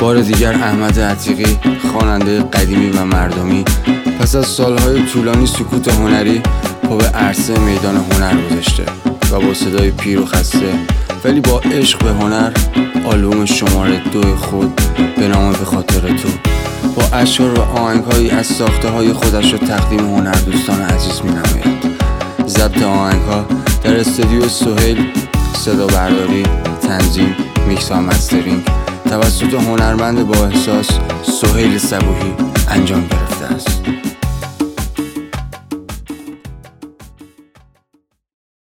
بار دیگر احمد عتیقی، خواننده قدیمی و مردمی، پس از سالهای طولانی سکوت هنری پا به عرصه میدان هنر گذاشته و با صدای پیر و خسته ولی با عشق به هنر آلبوم شماره 2 خود به نام به خاطر تو با اشعار و آهنگ‌هایی از ساخته‌های خودش را تقدیم هنردوستان عزیز می‌نماید. ضبط آهنگ‌ها در استودیو سهیل، صدا برداری، تنظیم، میکس و مسترینگ توسط هنرمند با احساس سهیل صبوحی انجام گرفته است.